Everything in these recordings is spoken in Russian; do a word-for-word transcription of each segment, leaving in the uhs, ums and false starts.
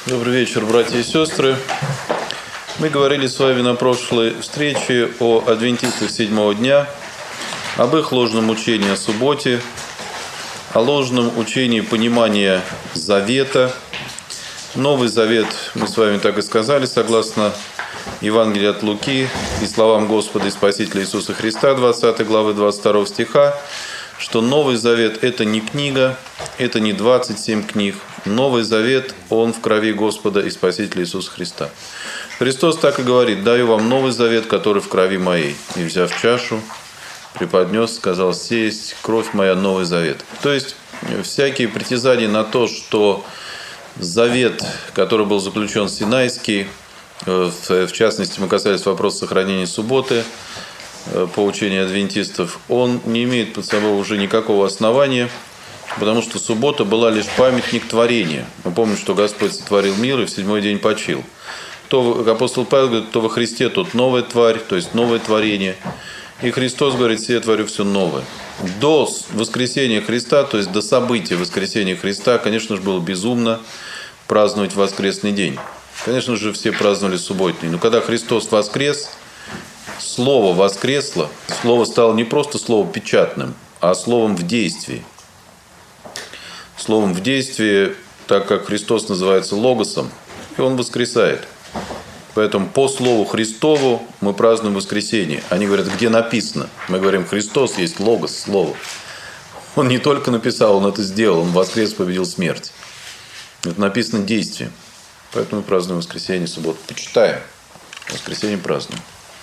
Добрый вечер, братья и сестры. Мы говорили с вами на прошлой встрече о адвентистах седьмого дня, об их ложном учении о субботе, о ложном учении понимания завета. Новый завет, мы с вами так и сказали, согласно Евангелию от Луки и словам Господа и Спасителя Иисуса Христа, двадцатой главы двадцать второго стиха, что Новый Завет – это не книга, это не двадцать семь книг. Новый Завет, он в крови Господа и Спасителя Иисуса Христа. Христос так и говорит: «Даю вам Новый Завет, который в крови моей». И, взяв чашу, преподнес, сказал: «Сей есть кровь моя, Новый Завет». То есть, всякие притязания на то, что завет, который был заключен Синайский, в частности, мы касались вопроса сохранения субботы, по учению адвентистов, он не имеет под собой уже никакого основания, потому что суббота была лишь памятник творения. Мы помним, что Господь сотворил мир и в седьмой день почил. То, как апостол Павел говорит, то во Христе тут новая тварь, то есть новое творение. И Христос говорит: «Се я творю все новое». До воскресения Христа, то есть до события воскресения Христа, конечно же, было безумно праздновать воскресный день. Конечно же, все праздновали субботний. Но когда Христос воскрес, Слово воскресло, Слово стало не просто словом печатным, а словом в действии. Словом в действии, так как Христос называется Логосом, и Он воскресает. Поэтому по Слову Христову мы празднуем воскресение. Они говорят: где написано? Мы говорим: Христос есть Логос, Слово. Он не только написал, Он это сделал, Он воскрес, победил смерть. Это написано действием. Поэтому мы празднуем воскресенье, субботу. Почитаем. Воскресенье празднуем.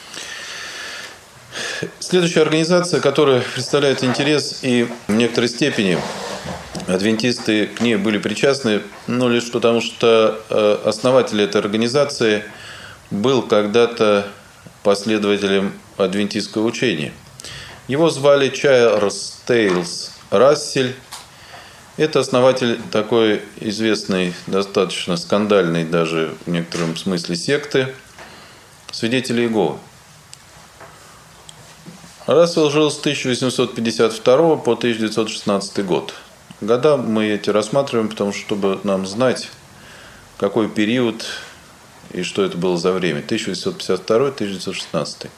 Следующая организация, которая представляет интерес, и в некоторой степени адвентисты к ней были причастны, но лишь потому, что основатель этой организации был когда-то последователем адвентистского учения. Его звали Чарльз Тейлс Рассель. Это основатель такой известной, достаточно скандальной даже в некотором смысле секты «Свидетели Иеговы». Рассел жил с тысяча восемьсот пятьдесят второго по тысяча девятьсот шестнадцатый год. Года мы эти рассматриваем, потому что, чтобы нам знать, какой период и что это было за время. тысяча восемьсот пятьдесят второй — тысяча девятьсот шестнадцатый.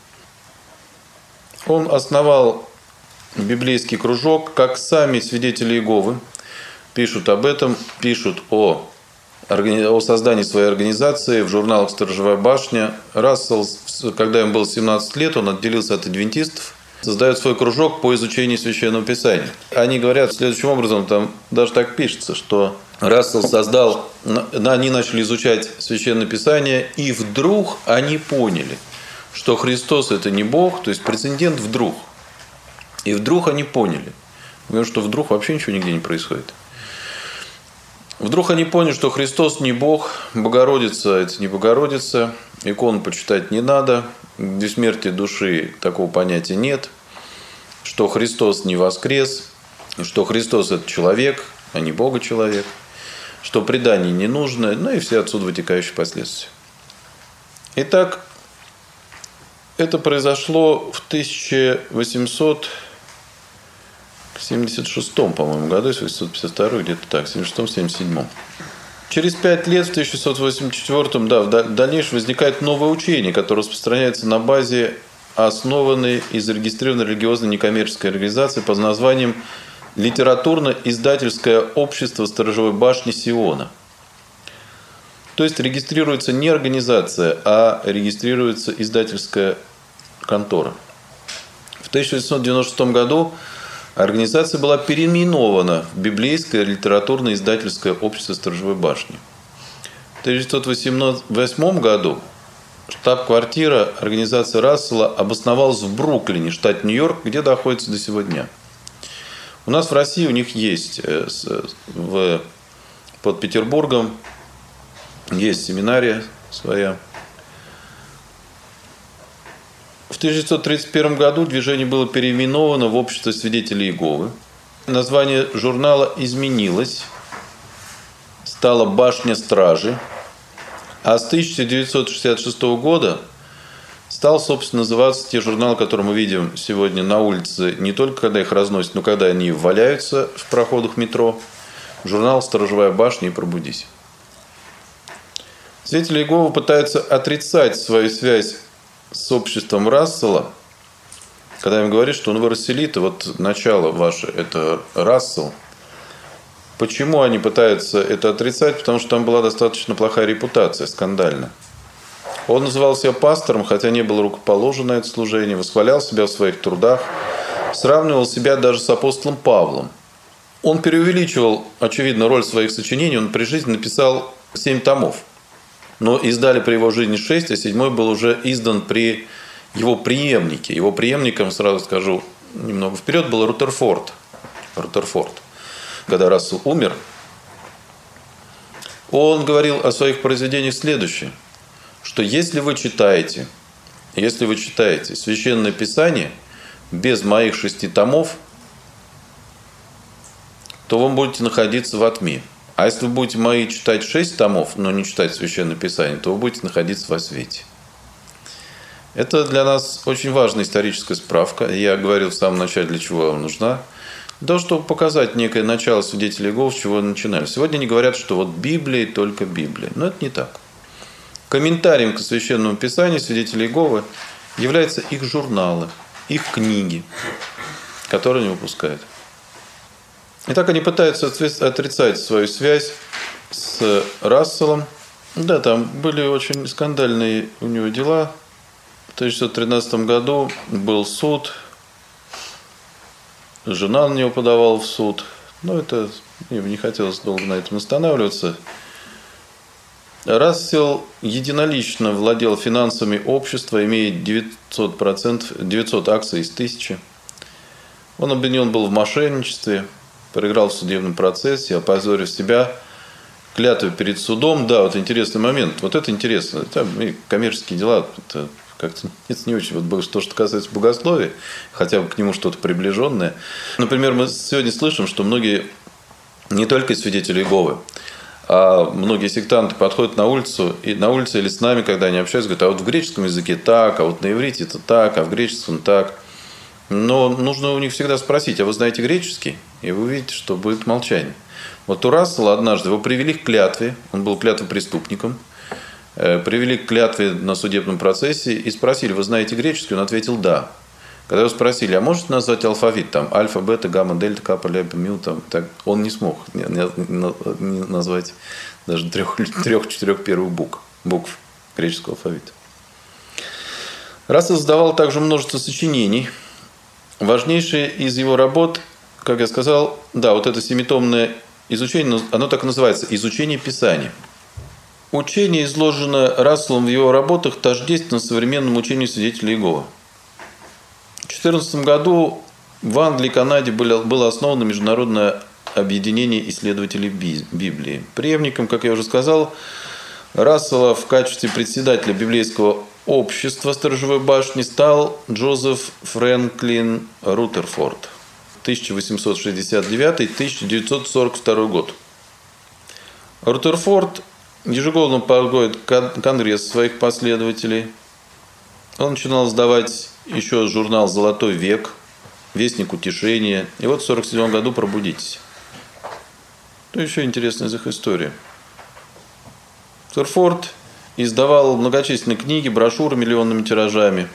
Он основал библейский кружок, как сами свидетели Иеговы пишут об этом, пишут о, о создании своей организации в журналах «Сторожевая башня». Рассел, когда ему было семнадцать лет, он отделился от адвентистов, создает свой кружок по изучению Священного Писания. Они говорят следующим образом, там даже так пишется, что Рассел создал, они начали изучать Священное Писание, и вдруг они поняли, что Христос – это не Бог, то есть прецедент вдруг. И вдруг они поняли, потому что вдруг вообще ничего нигде не происходит. Вдруг они поняли, что Христос не Бог, Богородица – это не Богородица, икону почитать не надо, в бессмертии души такого понятия нет, что Христос не воскрес, что Христос – это человек, а не Бога-человек, что предание не нужно, ну и все отсюда вытекающие последствия. Итак, это произошло в тысяча восемьсот семьдесят шестом, по-моему, году, если восемьсот пятьдесят второй, где-то так, семьдесят шестом — семьдесят седьмом. Через пять лет, в тысяча шестьсот восемьдесят четвёртом, да, в дальнейшем возникает новое учение, которое распространяется на базе основанной и зарегистрированной религиозной некоммерческой организации под названием «Литературно-издательское общество Сторожевой башни Сиона». То есть регистрируется не организация, а регистрируется издательская контора. В тысяча восемьсот девяносто шестом году организация была переименована в Библейское литературно-издательское общество Сторожевой башни. В тысяча девятьсот восьмом году штаб-квартира организации Рассела обосновалась в Бруклине, штат Нью-Йорк, где находится до сего дня. У нас в России у них есть, в, под Петербургом, есть семинария своя. В тысяча девятьсот тридцать первом году движение было переименовано в Общество свидетелей Иеговы. Название журнала изменилось, стало «Башня стражи», а с тысяча девятьсот шестьдесят шестого года стал, собственно, называться те журналы, которые мы видим сегодня на улице, не только когда их разносят, но когда они валяются в проходах метро. Журнал «Сторожевая башня» и «Пробудись». Свидетели Иеговы пытаются отрицать свою связь с обществом Рассела, когда им говорят, что он вы расселит, вот начало ваше – это Рассел. Почему они пытаются это отрицать? Потому что там была достаточно плохая репутация, скандальная. Он называл себя пастором, хотя не был рукоположен на это служение, восхвалял себя в своих трудах, сравнивал себя даже с апостолом Павлом. Он преувеличивал, очевидно, роль своих сочинений. Он при жизни написал семь томов. Но издали при его жизни шесть, а седьмой был уже издан при его преемнике. Его преемником, сразу скажу немного вперед, был Рутерфорд. Рутерфорд. Когда Рассел умер, он говорил о своих произведениях следующее, что если вы читаете, если вы читаете Священное Писание без моих шести томов, то вы будете находиться во тьме. А если вы будете мои читать шесть томов, но не читать Священное Писание, то вы будете находиться во свете. Это для нас очень важная историческая справка. Я говорил в самом начале, для чего она нужна. Для того, чтобы показать некое начало свидетелей Иеговы, с чего начинали. Сегодня они говорят, что вот Библия и только Библия. Но это не так. Комментарием к Священному Писанию свидетелей Иеговы являются их журналы, их книги, которые они выпускают. Итак, они пытаются отрицать свою связь с Расселом. Да, там были очень скандальные у него дела. В тысяча девятьсот тринадцатом году был суд. Жена на него подавала в суд. Но это мне не хотелось долго на этом останавливаться. Рассел единолично владел финансами общества, имея девятьсот процентов, девятьсот акций из тысячи. Он обвинен был в мошенничестве, проиграл в судебном процессе, опозорив себя, клятвой перед судом. Да, вот интересный момент. Вот это интересно. Там коммерческие дела, это как-то это не очень. Вот то, что касается богословия, хотя бы к нему что-то приближенное. Например, мы сегодня слышим, что многие, не только свидетели Иеговы, а многие сектанты подходят на улицу, и на улице или с нами, когда они общаются, говорят, а вот в греческом языке так, а вот на иврите это так, а в греческом так. Но нужно у них всегда спросить, а вы знаете греческий? И вы увидите, что будет молчание. Вот у Рассела однажды его привели к клятве, он был клятвопреступником, привели к клятве на судебном процессе и спросили, вы знаете греческий? Он ответил да. Когда его спросили, а можете назвать алфавит, там, альфа, бета, гамма, дельта, капа, ляпа, мю, там, так, он не смог не, не, не назвать даже трех-четырех первых букв, букв греческого алфавита. Рассел создавал также множество сочинений. Важнейшее из его работ, как я сказал, да, вот это семитомное изучение, оно так и называется, изучение Писания. Учение, изложенное Расселом в его работах, тождественно современному учению свидетелей Иеговы. В две тысячи четырнадцатом году в Англии и Канаде было основано Международное объединение исследователей Библии. Преемником, как я уже сказал, Рассела в качестве председателя библейского общества Сторожевой башни стал Джозеф Фрэнклин Рутерфорд. тысяча восемьсот шестьдесят девятый — тысяча девятьсот сорок второй год. Рутерфорд ежегодно проводит конгресс своих последователей. Он начинал сдавать еще журнал «Золотой век», «Вестник утешения». И вот в сорок седьмом году «Пробудитесь». Ну, еще интересная из их история. Рутерфорд издавал многочисленные книги, брошюры миллионными тиражами,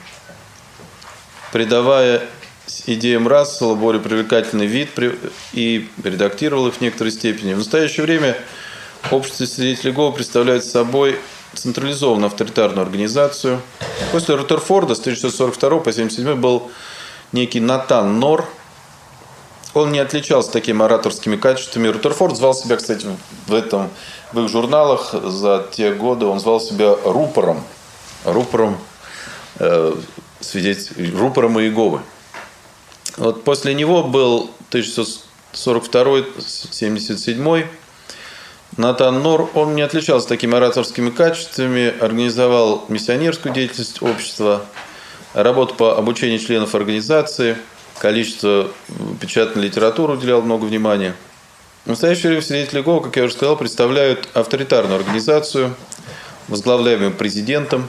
придавая идеям Рассела более привлекательный вид и редактировал их в некоторой степени. В настоящее время общество свидетелей Иеговы представляет собой централизованную авторитарную организацию. После Рутерфорда с тысяча девятьсот сорок второго по тысяча девятьсот семьдесят седьмой был некий Натан Нор. Он не отличался такими ораторскими качествами. Рутерфорд звал себя, кстати, в, этом, в их журналах за те годы, он звал себя рупором. Рупором, э, свидетель, рупором Иеговы. Вот после него был тысяча девятьсот сорок второй — семьдесят седьмой. Натан Нор, он не отличался такими ораторскими качествами, организовал миссионерскую деятельность общества, работу по обучению членов организации, количество печатной литературы уделял много внимания. В настоящее время свидетели Иеговы, как я уже сказал, представляют авторитарную организацию, возглавляемую президентом.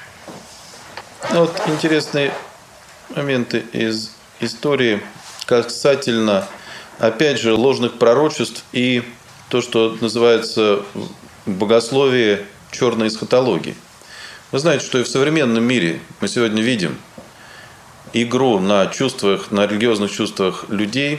Вот интересные моменты из истории касательно, опять же, ложных пророчеств и то, что называется в богословии черной эсхатологии. Вы знаете, что и в современном мире мы сегодня видим игру на чувствах, на религиозных чувствах людей,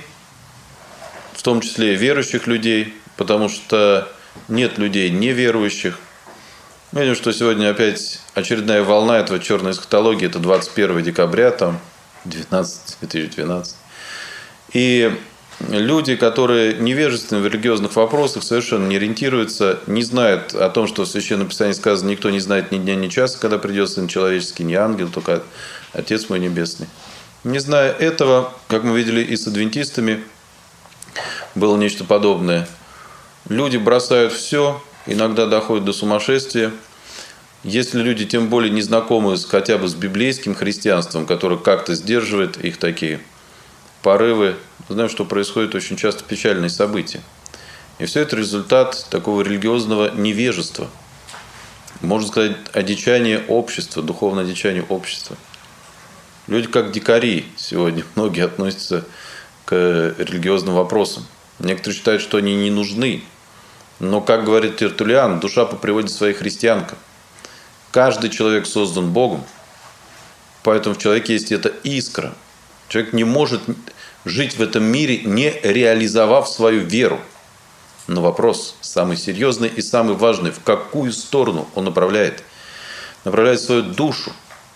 в том числе верующих людей, потому что нет людей неверующих. Мы видим, что сегодня опять очередная волна этого черной эсхатологии, это двадцать первого декабря, там, две тысячи двенадцатый. И люди, которые невежественны в религиозных вопросах, совершенно не ориентируются, не знают о том, что в Священном Писании сказано, никто не знает ни дня, ни часа, когда придет Сын Человеческий, ни ангел, только Отец мой Небесный. Не зная этого, как мы видели и с адвентистами, было нечто подобное. Люди бросают все, иногда доходят до сумасшествия. Если люди тем более не знакомы с, хотя бы с библейским христианством, которое как-то сдерживает их такие порывы, знаем, что происходят очень часто печальные события. И все это результат такого религиозного невежества. Можно сказать, одичание общества, духовное одичание общества. Люди как дикари сегодня, многие относятся к религиозным вопросам. Некоторые считают, что они не нужны. Но, как говорит Тертуллиан, душа по природе своей христианка. Каждый человек создан Богом, поэтому в человеке есть эта искра. Человек не может жить в этом мире, не реализовав свою веру. Но вопрос самый серьезный и самый важный, в какую сторону он направляет? Направляет свою душу,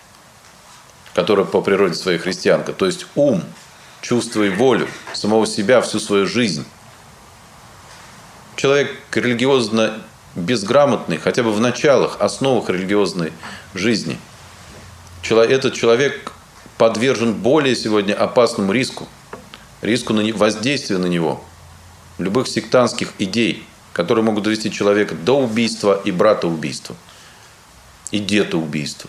которая по природе своей христианка, то есть ум, чувство и волю, самого себя всю свою жизнь. Человек религиозно безграмотный, хотя бы в началах, основах религиозной жизни, этот человек подвержен более сегодня опасному риску, риску воздействия на него любых сектантских идей, которые могут довести человека до убийства и братоубийства, и детоубийства.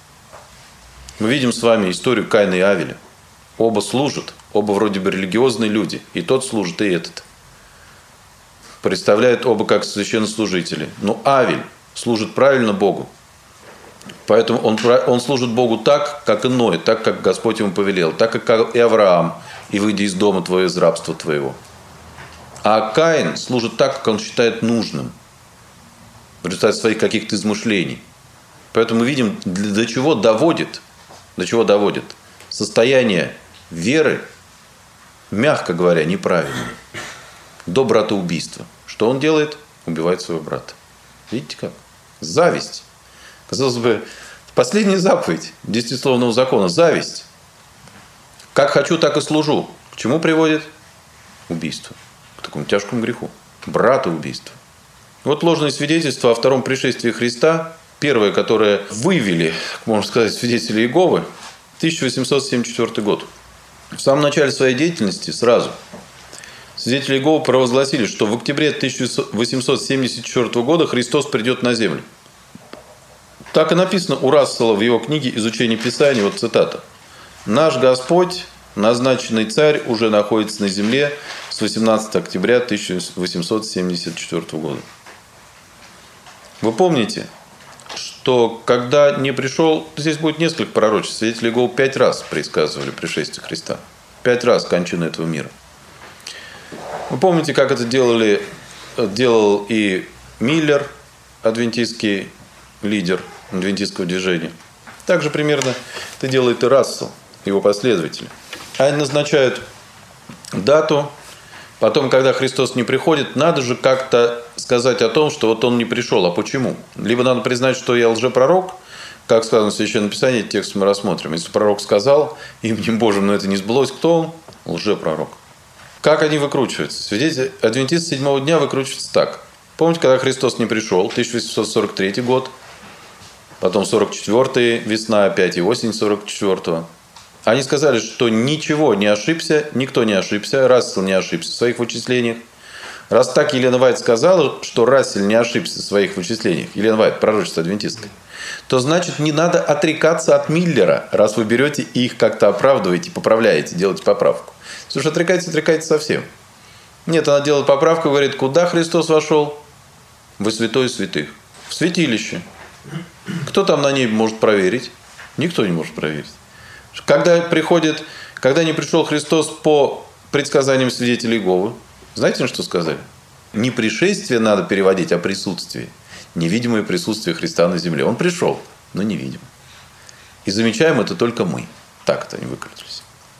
Мы видим с вами историю Каина и Авеля. Оба служат, оба вроде бы религиозные люди, и тот служит, и этот. Представляют оба как священнослужители. Но Авель служит правильно Богу. Поэтому он, он служит Богу так, как и Ной, так, как Господь ему повелел, так, как и Авраам, и выйди из дома твоего, из рабства твоего. А Каин служит так, как он считает нужным, в результате своих каких-то измышлений. Поэтому мы видим, до чего доводит, до чего доводит состояние веры, мягко говоря, неправильное, до братоубийства. Что он делает? Убивает своего брата. Видите как? Зависть. Казалось бы, последняя заповедь десятисловного закона – зависть. Как хочу, так и служу. К чему приводит? Убийство. К такому тяжкому греху. Братоубийство. Вот ложные свидетельства о втором пришествии Христа, первое, которое вывели, можно сказать, свидетели Иеговы, тысяча восемьсот семьдесят четвёртый год. В самом начале своей деятельности сразу свидетели Иеговы провозгласили, что в октябре тысяча восемьсот семьдесят четвёртого года Христос придет на землю. Так и написано у Рассела в его книге «Изучение Писания», вот цитата. «Наш Господь, назначенный царь, уже находится на земле с восемнадцатого октября тысяча восемьсот семьдесят четвёртого года». Вы помните, что когда не пришел, здесь будет несколько пророчеств, свидетели Иеговы пять раз предсказывали пришествие Христа. Пять раз кончину этого мира. Вы помните, как это делали, делал и Миллер, адвентистский лидер адвентистского движения. Также примерно это делает и Рассел, его последователи. Они назначают дату, потом, когда Христос не приходит, надо же как-то сказать о том, что вот он не пришел. А почему? Либо надо признать, что я лжепророк, как сказано в Священном Писании, текст мы рассмотрим. Если пророк сказал именем Божьим, но это не сбылось, кто он? Лжепророк. Как они выкручиваются? Свидетели адвентисты седьмого дня выкручиваются так. Помните, когда Христос не пришел, тысяча восемьсот сорок третий год, потом сорок четвёртый, весна опять и осень сорок четвёртого. Они сказали, что ничего не ошибся, никто не ошибся, Рассел не ошибся в своих вычислениях. Раз так Елена Вайт сказала, что Рассел не ошибся в своих вычислениях, Елена Вайт, пророчество адвентистское, то значит не надо отрекаться от Миллера, раз вы берете и их как-то оправдываете, поправляете, делаете поправку. Если уж отрекаетесь, отрекаетесь совсем. Нет, она делает поправку и говорит, куда Христос вошел? Во святое святых. В святилище. Кто там на ней может проверить? Никто не может проверить. Когда приходит, когда не пришел Христос по предсказаниям свидетелей Иеговы, знаете, что сказали? Не пришествие надо переводить, а присутствие. невидимое присутствие Христа на земле. Он пришел, но невидим. И замечаем это только мы. Так это они выкрутились.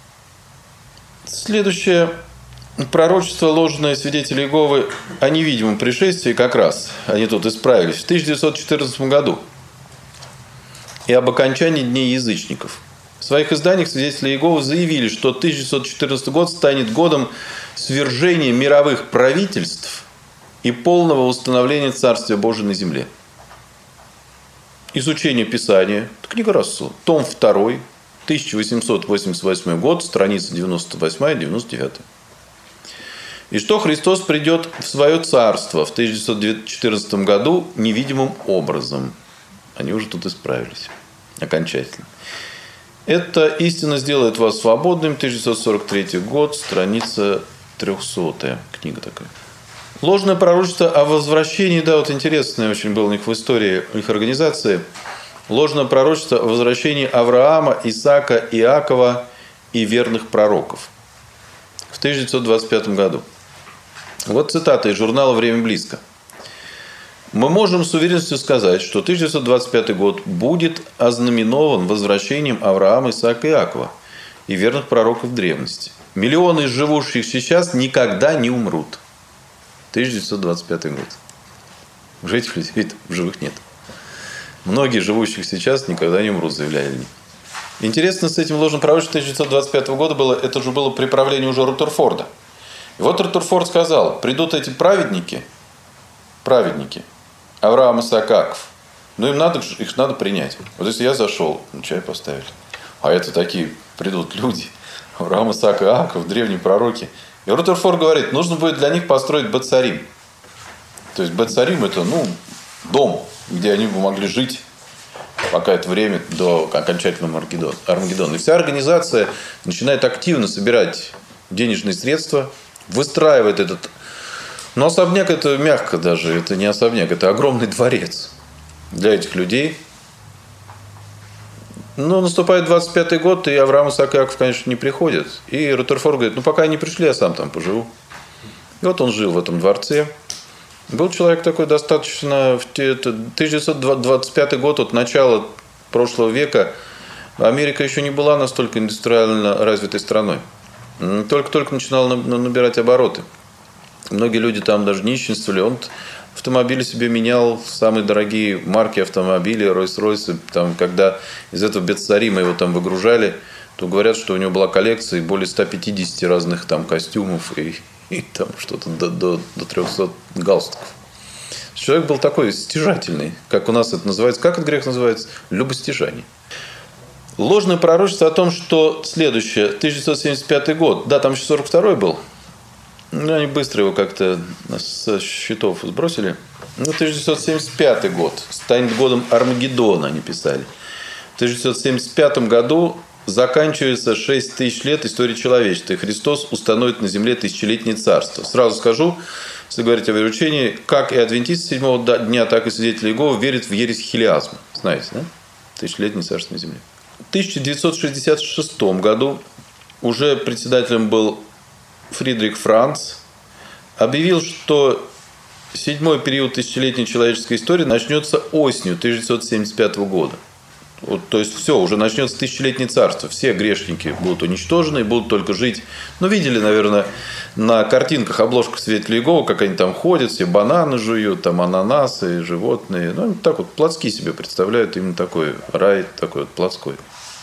Следующее пророчество ложное свидетелей Иеговы о невидимом пришествии как раз, они тут исправились, в тысяча девятьсот четырнадцатом году. И об окончании дней язычников. В своих изданиях свидетели Иеговы заявили, что тысяча девятьсот четырнадцатый год станет годом свержения мировых правительств и полного установления Царствия Божия на земле. Изучение Писания, книга Рассул, том второй, тысяча восемьсот восемьдесят восьмой год, страница девяносто восьмая девяносто девятая. И что Христос придет в свое царство в тысяча девятьсот четырнадцатом году невидимым образом. Они уже тут исправились окончательно. Эта истина сделает вас свободным. тысяча девятьсот сорок третий год, страница трехсотая. Книга такая. Ложное пророчество о возвращении, да, вот интересное очень было у них в истории их организации. Ложное пророчество о возвращении Авраама, Исаака, Иакова и верных пророков в тысяча девятьсот двадцать пятом году. Вот цитата из журнала «Время близко». Мы можем с уверенностью сказать, что тысяча девятьсот двадцать пятый год будет ознаменован возвращением Авраама, Исаака и Иакова и верных пророков древности. Миллионы из живущих сейчас никогда не умрут. тысяча девятьсот двадцать пятый год. Уже этих людей в живых нет. Многие живущих сейчас никогда не умрут, заявляли они. Интересно с этим ложным пророчеством тысяча девятьсот двадцать пятого года было, это же было при правлении уже Рутерфорда. И вот Рутерфорд сказал, придут эти праведники, праведники, Авраам, Исаак, Иаков, но им надо, их надо принять. Вот если я зашел, ну, чай поставили. А это такие придут люди, Авраам, Исаак, Иаков, древние пророки. И Рутерфорд говорит, нужно будет для них построить Бет-Сарим. То есть Бет-Сарим это, ну, дом, где они бы могли жить пока это время до окончательного Армагеддона. И вся организация начинает активно собирать денежные средства, выстраивает этот... Но особняк это мягко даже, это не особняк, это огромный дворец для этих людей. Но наступает двадцать пятый год, и Авраам, Исаак и Иаков, конечно, не приходят. И Рутерфорд говорит, ну пока они пришли, я сам там поживу. И вот он жил в этом дворце. Был человек такой достаточно... В тысяча девятьсот двадцать пятый год, от начала прошлого века, Америка еще не была настолько индустриально развитой страной. Только-только начинала набирать обороты. Многие люди там даже нищенствовали. Он автомобили себе менял, самые дорогие марки автомобилей, Ройс-Ройсы. Там, когда из этого Бет-Сарима его там выгружали, то говорят, что у него была коллекция более ста пятидесяти разных там костюмов и, и там что-то до, до, до трехсот галстуков. Человек был такой стяжательный, как у нас это называется. Как этот грех называется? Любостяжание. Ложное пророчество о том, что следующее, тысяча девятьсот семьдесят пятый год, да, там еще сорок второй был, но они быстро его как-то со счетов сбросили. Ну, тысяча девятьсот семьдесят пятый год станет годом Армагеддона, они писали. В тысяча девятьсот семьдесят пятом году заканчивается шесть тысяч лет истории человечества, и Христос установит на земле тысячелетнее царство. Сразу скажу, если говорить о вероучении, как и адвентисты седьмого дня, так и свидетели Иеговы верят в ересь хилиазма. Знаете, да? Тысячелетнее царство на земле. В тысяча девятьсот шестьдесят шестом году уже председателем был Фридрих Франц, объявил, что седьмой период тысячелетней человеческой истории начнется осенью тысяча девятьсот семьдесят пятого года. Вот, то есть все, уже начнется тысячелетнее царство. Все грешники будут уничтожены и будут только жить. Ну, видели, наверное, на картинках, обложках свидетелей Иеговы, как они там ходят, все бананы жуют, там ананасы, животные. Ну, так вот, плотски себе представляют именно такой рай, такой вот плотской.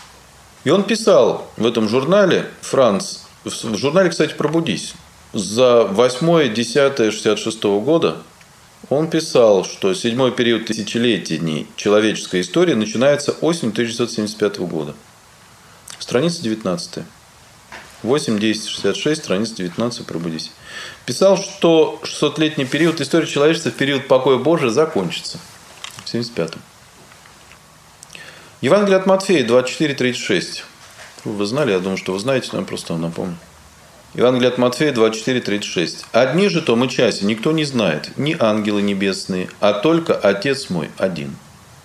И он писал в этом журнале, Франц, в журнале, кстати, «Пробудись», за восьмое десятое шестьдесят шестого года он писал, что седьмой период тысячелетней человеческой истории начинается осенью тысяча девятьсот семьдесят пятого года. Страница девятнадцатая. восемь, десять, шестьдесят шесть, страница девятнадцать, «Пробудись». Писал, что шестисотлетний период истории человечества в период покоя Божия закончится в семьдесят пятом. Евангелие от Матфея двадцать четыре тридцать шесть. Вы знали, я думаю, что вы знаете, но я просто вам напомню. Евангелие от Матфея двадцать четыре тридцать шесть. «Одни же том и часе никто не знает, ни ангелы небесные, а только Отец мой один».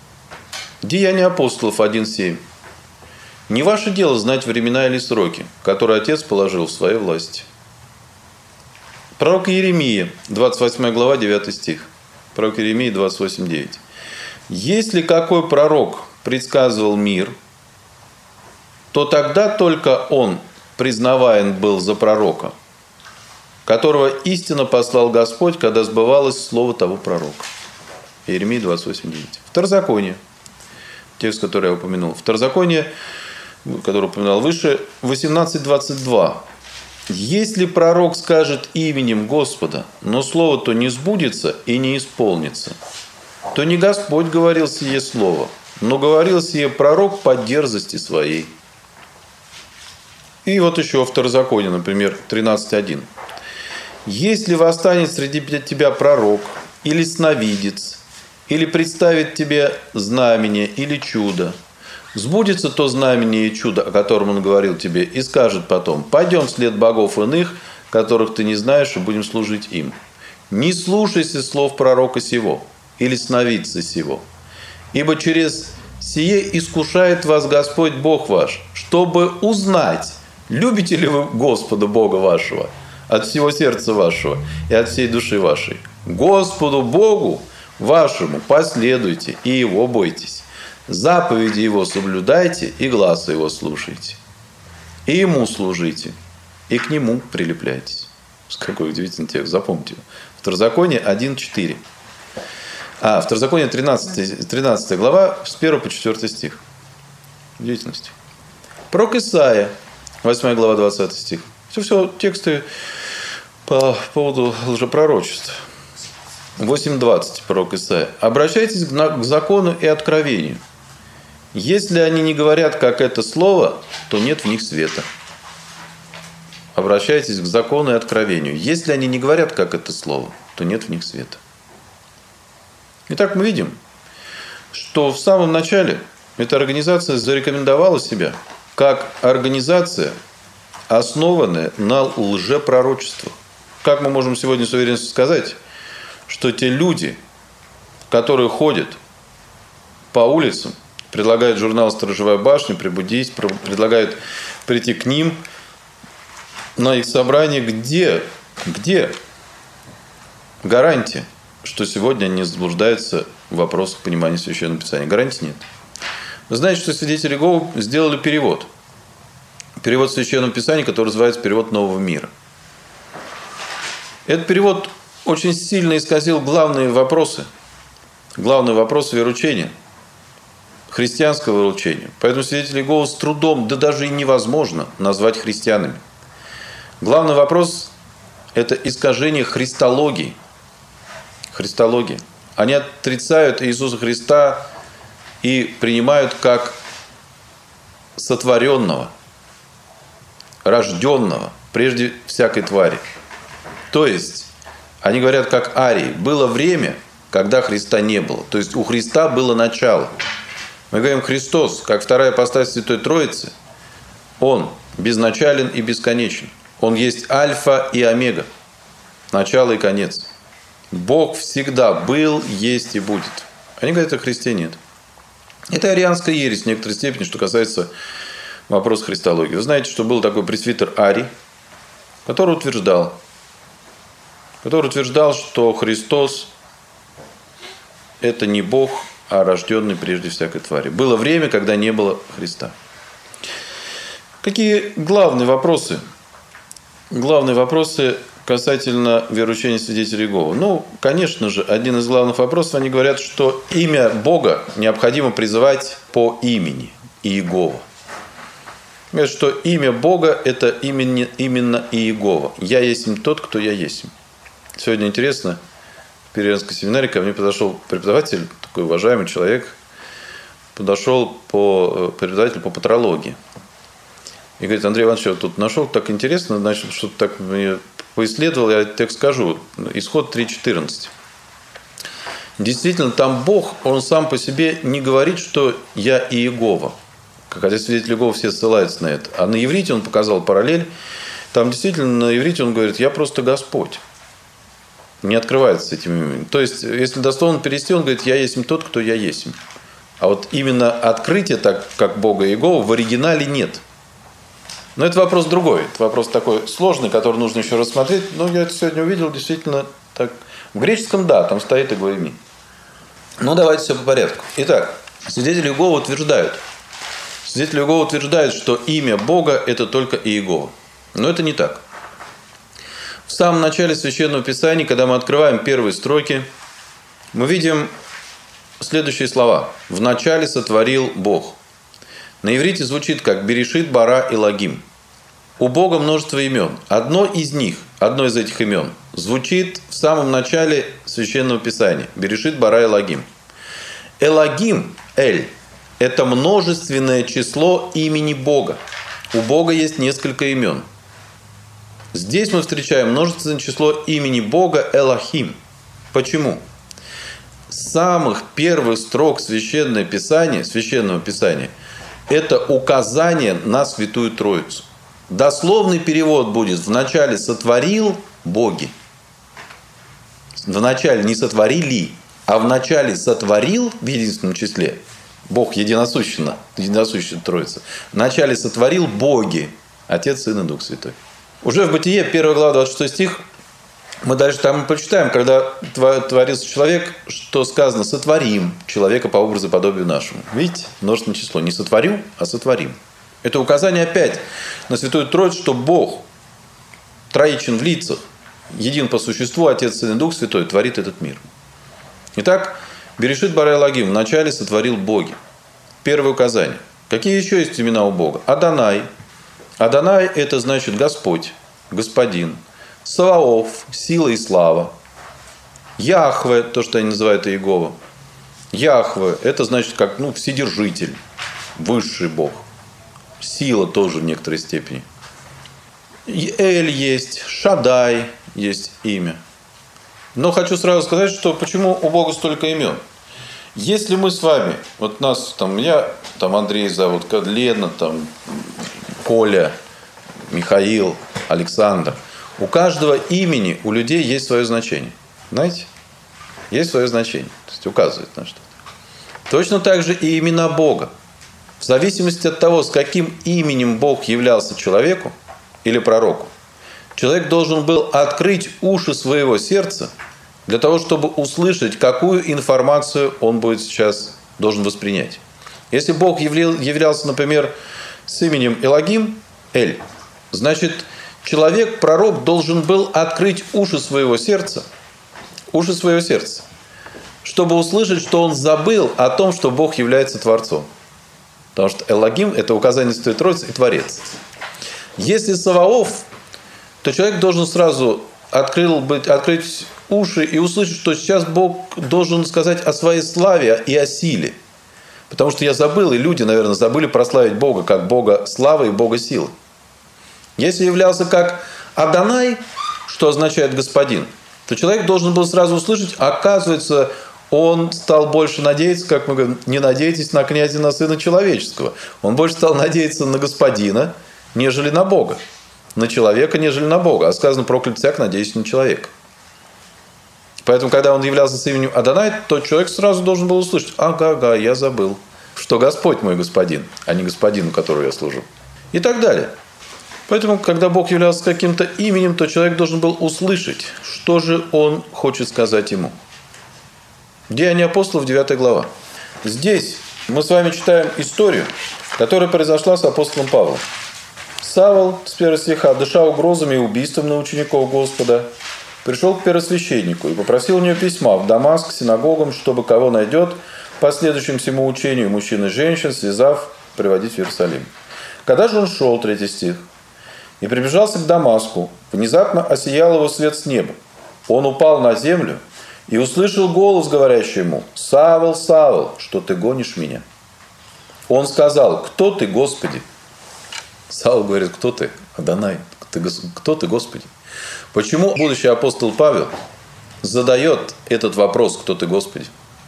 Деяния апостолов один семь. «Не ваше дело знать времена или сроки, которые Отец положил в своей власти». Пророк Иеремия, двадцать восьмая глава, девятый стих. Пророк Иеремия двадцать восемь девять. Если какой пророк предсказывал мир, то тогда только он признаваем был за пророка, которого истинно послал Господь, когда сбывалось слово того пророка. Иеремия двадцать восемь девять. Второзаконие. Текст, который я упомянул. Второзаконие, который упоминал выше, восемнадцать двадцать два. Если пророк скажет именем Господа, но слово то не сбудется и не исполнится, то не Господь говорил сие слово, но говорил сие пророк по дерзости своей. И вот еще Второзаконие, например, тринадцать один. Если восстанет среди тебя пророк или сновидец, или представит тебе знамение или чудо, сбудется то знамение и чудо, о котором он говорил тебе, и скажет потом: пойдем вслед богов иных, которых ты не знаешь, и будем служить им. Не слушайся слов пророка сего или сновидца сего, ибо через сие искушает вас Господь Бог ваш, чтобы узнать, любите ли вы Господа Бога вашего от всего сердца вашего и от всей души вашей. Господу Богу вашему последуйте и Его бойтесь. Заповеди Его соблюдайте и гласа Его слушайте. И Ему служите, и к Нему прилепляйтесь. Какой удивительный текст, запомните. Второзаконие один четыре. А, Второзаконие тринадцатая глава, с первого по четвёртый стих. Удивительный стих. Пророк Исаия, восьмая глава, двадцатый стих. Все, все тексты по поводу лжепророчеств. восемь двадцать, пророк Исаия. Обращайтесь к закону и откровению. Если они не говорят, как это слово, то нет в них света. Обращайтесь к закону и откровению. Если они не говорят, как это слово, то нет в них света. Итак, мы видим, что в самом начале эта организация зарекомендовала себя как организация, основанная на лжепророчествах. Как мы можем сегодня с уверенностью сказать, что те люди, которые ходят по улицам, предлагают журнал «Сторожевая башня», «Пробудись», предлагают прийти к ним на их собрание, где, где гарантия, что сегодня они заблуждаются в вопросах понимания Священного Писания? Гарантии нет. Вы знаете, что свидетели Иеговы сделали перевод. Перевод Священного Писания, который называется «Перевод Нового мира». Этот перевод очень сильно исказил главные вопросы, главный вопрос вероучения, христианского вероучения. Поэтому свидетели Иеговы с трудом, да даже и невозможно назвать христианами. Главный вопрос – это искажение христологии. Христологии. Они отрицают Иисуса Христа и принимают как сотворенного, рожденного прежде всякой твари. То есть, они говорят, как арии, было время, когда Христа не было. То есть, у Христа было начало. Мы говорим, Христос, как вторая ипостась Святой Троицы, Он безначален и бесконечен. Он есть альфа и омега, начало и конец. Бог всегда был, есть и будет. Они говорят, о Христе нет. Это арианская ересь в некоторой степени, что касается вопроса христологии. Вы знаете, что был такой пресвитер Арий, который утверждал, который утверждал, что Христос – это не Бог, а рожденный прежде всякой твари. Было время, когда не было Христа. Какие главные вопросы? Главные вопросы касательно вероучения свидетелей Иеговы. Ну, конечно же, один из главных вопросов, они говорят, что имя Бога необходимо призывать по имени Иегова. Говорят, что имя Бога – это именно, именно Иегова. «Я есть тот, кто я есть». Сегодня интересно, в Переренской семинарии ко мне подошел преподаватель, такой уважаемый человек, подошел по, преподаватель по патрологии. И говорит, Андрей Иванович, я тут нашел, так интересно, значит, что-то так мне поисследовал, я текст скажу. Исход три четырнадцать. Действительно, там Бог, Он сам по себе не говорит, что «я Иегова». Хотя свидетели Иеговы все ссылаются на это. А на иврите Он показал параллель. Там действительно на иврите Он говорит «я просто Господь». Не открывается с этим именем. То есть, если дословно перевести, Он говорит «я есть тот, кто я есть». А вот именно открытие, так как Бога Иеговы, в оригинале нет. Но это вопрос другой. Это вопрос такой сложный, который нужно еще рассмотреть. Но я это сегодня увидел, действительно, так В греческом, да, там стоит Эгоими. Ну, давайте все по порядку. Итак, свидетели Иеговы утверждают, свидетели Иеговы утверждают, что имя Бога – это только Иегова. Но это не так. В самом начале Священного Писания, когда мы открываем первые строки, мы видим следующие слова. «В начале сотворил Бог». На иврите звучит как «Берешит bara Элогим». У Бога множество имен. Одно из них, одно из этих имен, звучит в самом начале Священного Писания. «Берешит bara Элогим». Элогим, Эль, это множественное число имени Бога. У Бога есть несколько имен. Здесь мы встречаем множественное число имени Бога Элохим. Почему? С самых первых строк Священного Писания, Священного Писания это указание на Святую Троицу. Дословный перевод будет: вначале сотворил боги. Вначале не сотворили, а вначале сотворил в единственном числе. Бог единосущен, единосущен Троица. Вначале сотворил боги. Отец, Сын и Дух Святой. Уже в Бытие, первая глава, двадцать шестой стих, мы дальше там прочитаем, когда творился человек, что сказано: сотворим человека по образу и подобию нашему. Видите, множественное число. Не сотворю, а сотворим. Это указание опять на Святую Троицу, что Бог троичен в лицах, един по существу, Отец, Сын и Дух Святой, творит этот мир. Итак, Берешит bara Элогим, вначале сотворил боги. Первое указание. Какие еще есть имена у Бога? Адонай. Адонай – это значит Господь, Господин. Саваоф – сила и слава. Яхве – то, что они называют Иегова. Яхве – это значит как ну, Вседержитель, высший Бог. Сила тоже в некоторой степени. Эль есть, Шадай есть имя. Но хочу сразу сказать, что почему у Бога столько имен. Если мы с вами, вот нас, там, меня, там Андрей зовут, Лена, там, Коля, Михаил, Александр. У каждого имени у людей есть свое значение. Знаете? Есть свое значение. То есть указывает на что-то. Точно так же и имена Бога. В зависимости от того, с каким именем Бог являлся человеку или пророку, человек должен был открыть уши своего сердца для того, чтобы услышать, какую информацию он будет сейчас должен воспринять. Если Бог являлся, например, с именем Элогим, Эль, значит, человек, пророк, должен был открыть уши своего сердца, уши своего сердца, чтобы услышать, что он забыл о том, что Бог является Творцом. Потому что Элогим – это указание Святой Троицы и Творец. Если Саваоф, то человек должен сразу открыл, быть, открыть уши и услышать, что сейчас Бог должен сказать о своей славе и о силе. Потому что я забыл, и люди, наверное, забыли прославить Бога как Бога славы и Бога силы. Если являлся как Адонай, что означает господин, то человек должен был сразу услышать, оказывается, он стал больше надеяться, как мы говорим, не надейтесь на князя, на сына человеческого. Он больше стал надеяться на господина, нежели на Бога. На человека, нежели на Бога. А сказано: проклят всяк, надеясь на человека. Поэтому, когда он являлся с именем Адонай, то человек сразу должен был услышать: ага, ага, я забыл, что Господь мой господин, а не господину, которого я служу. И так далее. Поэтому, когда Бог являлся каким-то именем, то человек должен был услышать, что же он хочет сказать ему. Деяния апостолов, девятая глава. Здесь мы с вами читаем историю, которая произошла с апостолом Павлом. Савл, с первого стиха, дыша угрозами и убийством на учеников Господа, пришел к первосвященнику и попросил у него письма в Дамаск, к синагогам, чтобы кого найдет, по следующему всему учению мужчин и женщин, связав, приводить в Иерусалим. Когда же он шел, третий стих, и приближался к Дамаску, внезапно осиял его свет с неба. Он упал на землю и услышал голос, говорящий ему: «Савл, Савл, что ты гонишь меня?» Он сказал: «Кто ты, Господи?» Савл говорит: «Кто ты, Адонай? Кто ты, Господи?» Почему будущий апостол Павел задает этот вопрос: «Кто ты, Господи?»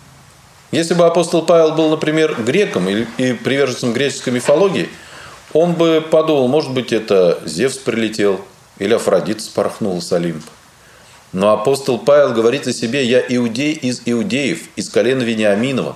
Если бы апостол Павел был, например, греком и приверженцем греческой мифологии, он бы подумал: может быть, это Зевс прилетел или Афродита спорхнула с Олимпа. Но апостол Павел говорит о себе: «Я иудей из иудеев, из колена Вениаминова».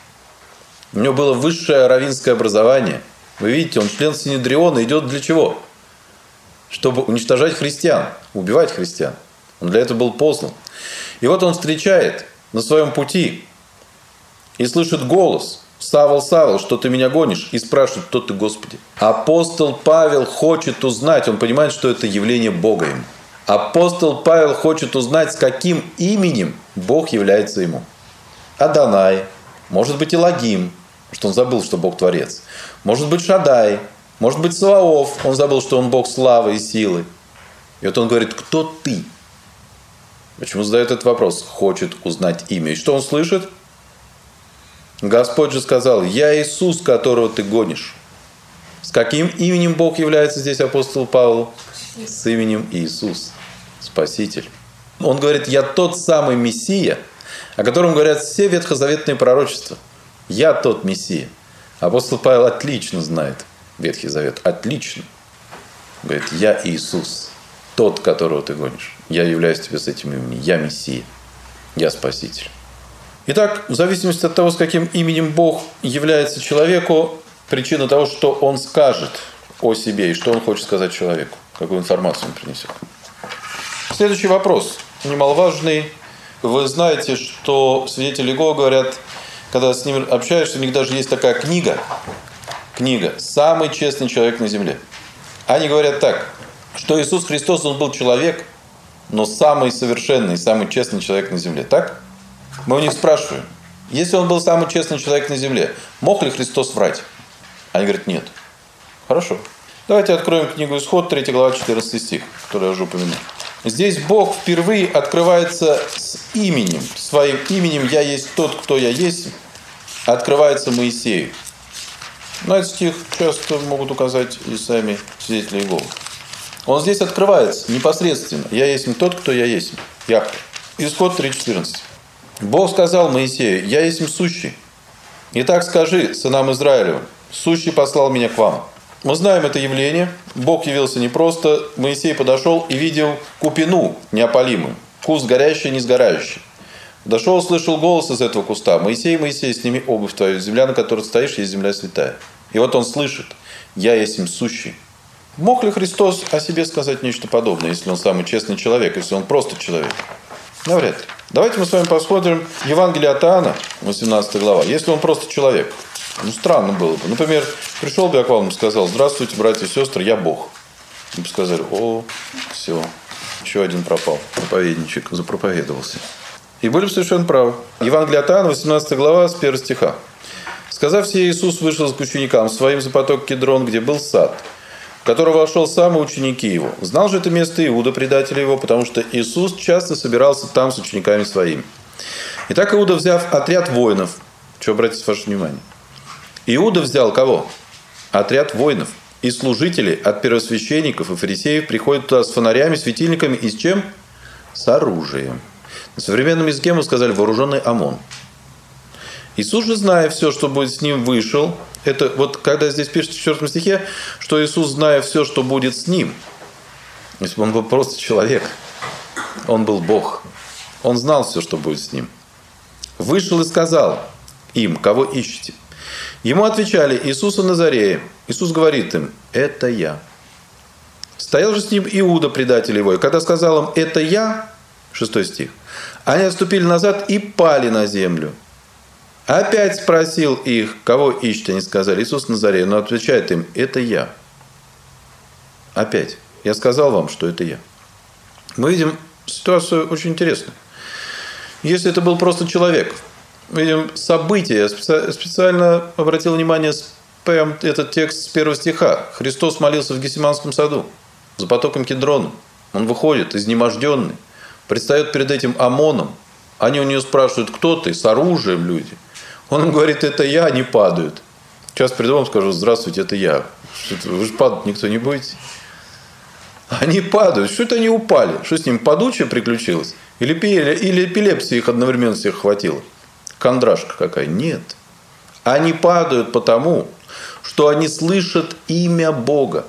У него было высшее раввинское образование. Вы видите, он член Синедриона, идет для чего? Чтобы уничтожать христиан, убивать христиан. Он для этого был послан. И вот он встречает на своем пути и слышит голос: «Савл, Савл, что ты меня гонишь?» И спрашивает: «Кто ты, Господи?» Апостол Павел хочет узнать, он понимает, что это явление Бога ему. Апостол Павел хочет узнать, с каким именем Бог является ему. Адонай, может быть, Элогим, что он забыл, что Бог Творец. Может быть, Шадай, может быть, Саваоф, он забыл, что он Бог славы и силы. И вот он говорит: «Кто ты?» Почему задает этот вопрос? Хочет узнать имя. И что он слышит? Господь же сказал: «Я Иисус, которого ты гонишь». С каким именем Бог является здесь апостолу Павлу? С именем Иисус, Спаситель. Он говорит: «Я тот самый Мессия», о котором говорят все ветхозаветные пророчества. «Я тот Мессия». Апостол Павел отлично знает Ветхий Завет. Отлично. Говорит: «Я Иисус, тот, которого ты гонишь. Я являюсь тебе с этим именем. Я Мессия. Я Спаситель». Итак, в зависимости от того, с каким именем Бог является человеку, причина того, что он скажет о себе и что он хочет сказать человеку, какую информацию он принесет. Следующий вопрос, немаловажный. Вы знаете, что свидетели Иеговы говорят, когда с ними общаешься, у них даже есть такая книга, книга «Самый честный человек на земле». Они говорят так, что Иисус Христос, Он был человек, но самый совершенный, самый честный человек на земле. Так? Мы у них спрашиваем: если Он был самый честный человек на земле, мог ли Христос врать? Они говорят: нет. Хорошо. Давайте откроем книгу Исход, третья глава, четырнадцатый стих, который я уже упомянул. Здесь Бог впервые открывается с именем, своим именем «Я есть тот, кто я есть», открывается Моисею. На этот стих часто могут указать и сами свидетели Иеговы. Он здесь открывается непосредственно: «Я есть тот, кто я есть». Яхве. Исход три четырнадцать. Бог сказал Моисею: «Я есть сущий. Итак скажи сынам Израилевым: сущий послал меня к вам». Мы знаем это явление. Бог явился не просто. Моисей подошел и видел купину неопалимую, куст горящий, не сгорающий. Дошел, услышал голос из этого куста: «Моисей, Моисей, сними обувь твою, земля, на которой стоишь, есть земля святая». И вот он слышит: «Я есть им сущий». Мог ли Христос о себе сказать нечто подобное, если он самый честный человек, если он просто человек? Навряд ли. Давайте мы с вами посмотрим Евангелие от Иоанна, восемнадцатая глава. Если он просто человек, ну странно было бы. Например, пришел бы я к вам и сказал: «Здравствуйте, братья и сестры, я Бог». Вы бы сказали: «О, все, еще один пропал, проповедничек, запроповедовался». И были бы совершенно правы. Евангелие от Иоанна, восемнадцатая глава, с первого стиха. «Сказав сие, Иисус вышел к ученикам своим за поток Кедрон, где был сад, в который вошел сам и ученики его. Знал же это место Иуда, предатель его, потому что Иисус часто собирался там с учениками своими. Итак, Иуда, взяв отряд воинов», что обратите ваше внимание, Иуда взял кого? Отряд воинов. И служители от первосвященников и фарисеев приходят туда с фонарями, светильниками и с чем? С оружием. На современном языке мы сказали вооруженный ОМОН. Иисус же, зная все, что будет с ним, вышел. Это вот когда здесь пишется в четвёртом стихе, что Иисус, зная все, что будет с ним, если бы он был просто человек, он был Бог. Он знал все, что будет с ним. Вышел и сказал им: «Кого ищете?» Ему отвечали: «Иисуса Назарея». Иисус говорит им: «Это я». Стоял же с ним Иуда, предатель его. И когда сказал им: «Это я», шестой стих, они отступили назад и пали на землю. Опять спросил их: «Кого ищете?» Они сказали: «Иисус Назарея». Но отвечает им: «Это я». Опять. Я сказал вам, что это я. Мы видим ситуацию очень интересную. Если это был просто человек, видим события. Я специально обратил внимание прям этот текст с первого стиха. Христос молился в Гефсиманском саду за потоком Кедрона. Он выходит изнеможденный, предстает перед этим ОМОНом. Они у него спрашивают: «Кто ты?» С оружием люди. Он им говорит: «Это я», они падают. Сейчас приду вам, скажу: «Здравствуйте, это я». Вы же падать никто не будете. Они падают. Что это они упали? Что с ним, падучее приключилось? Или, или эпилепсия их одновременно всех хватила? Кондрашка какая? Нет. Они падают потому, что они слышат имя Бога.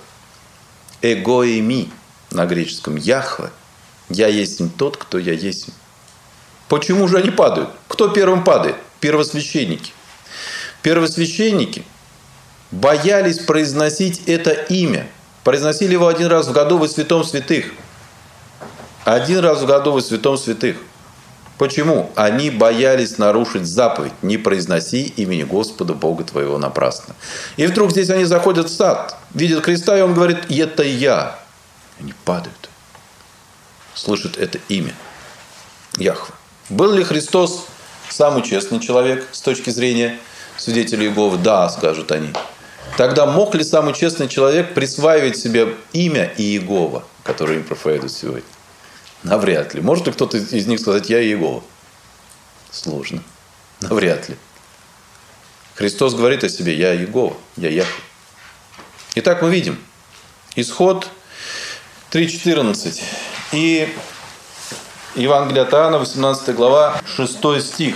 Эгоими на греческом. Яхве. Я есть тот, кто я есть. Почему же они падают? Кто первым падает? Первосвященники. Первосвященники боялись произносить это имя. Произносили его один раз в году во святом святых. Один раз в году во святом святых. Почему? Они боялись нарушить заповедь: не произноси имени Господа Бога твоего напрасно. И вдруг здесь они заходят в сад, видят Христа, и он говорит: это я. Они падают, слышат это имя Яхве. Был ли Христос самый честный человек с точки зрения свидетелей Иеговы? Да, скажут они. Тогда мог ли самый честный человек присваивать себе имя Иегова, которое им проповедуют сегодня? Навряд ли. Может ли кто-то из них сказать: я Иегова? Сложно. Навряд ли. Христос говорит о себе: я Иегова, я Яхве. Итак, мы видим Исход три четырнадцать и Евангелие от Иоанна, восемнадцатая глава, шестой стих.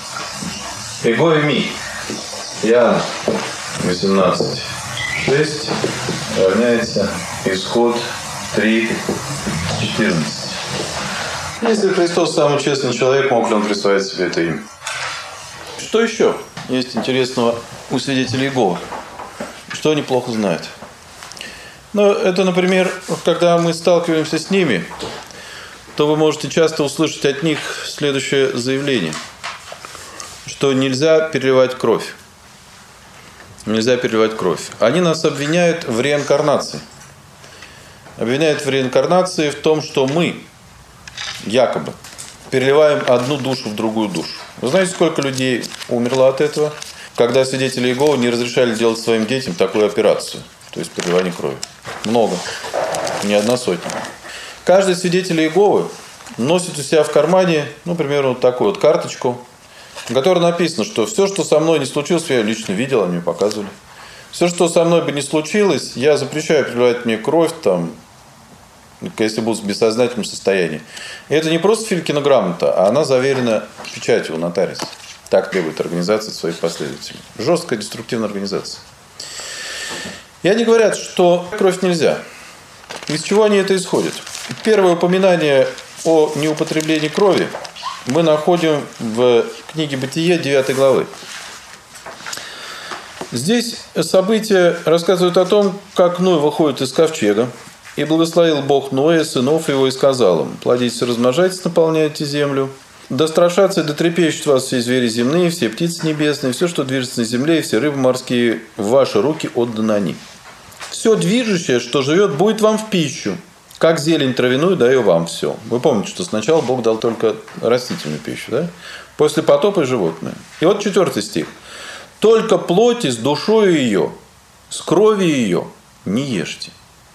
Иегове ми. Иоанн восемнадцать шесть равняется Исход три четырнадцать. Если Христос самый честный человек, мог ли он присвоить себе это имя? Что еще есть интересного у свидетелей Иеговы? Что они плохо знают? Ну, это, например, когда мы сталкиваемся с ними, то вы можете часто услышать от них следующее заявление, что нельзя переливать кровь. Нельзя переливать кровь. Они нас обвиняют в реинкарнации. Обвиняют в реинкарнации в том, что мы якобы переливаем одну душу в другую душу. Вы знаете, сколько людей умерло от этого, когда свидетели Иеговы не разрешали делать своим детям такую операцию, то есть переливание крови? Много. Не одна сотня. Каждый свидетель Иеговы носит у себя в кармане, ну, примерно, вот такую вот карточку, на которой написано, что все, что со мной не случилось, я лично видел, они мне показывали. Все, что со мной бы не случилось, я запрещаю переливать мне кровь, там, если буду в бессознательном состоянии. И это не просто Филькина грамота, а она заверена печатью у нотариуса. Так требует организация своих последователей. Жесткая деструктивная организация. И они говорят, что кровь нельзя. Из чего они это исходят? Первое упоминание о неупотреблении крови мы находим в книге Бытие девятой главы. Здесь события рассказывают о том, как Ной выходит из ковчега, и благословил Бог Ноя, сынов его, и сказал им: плодитесь, размножайтесь, наполняйте землю. Да страшатся и да трепещут вас все звери земные, все птицы небесные, все, что движется на земле, и все рыбы морские, в ваши руки отданы они. Все движущее, что живет, будет вам в пищу, как зелень травяную даю вам все. Вы помните, что сначала Бог дал только растительную пищу, да? После потопа и животное. И вот четвертый стих. Только плоти с душою ее, с кровью ее не ешьте.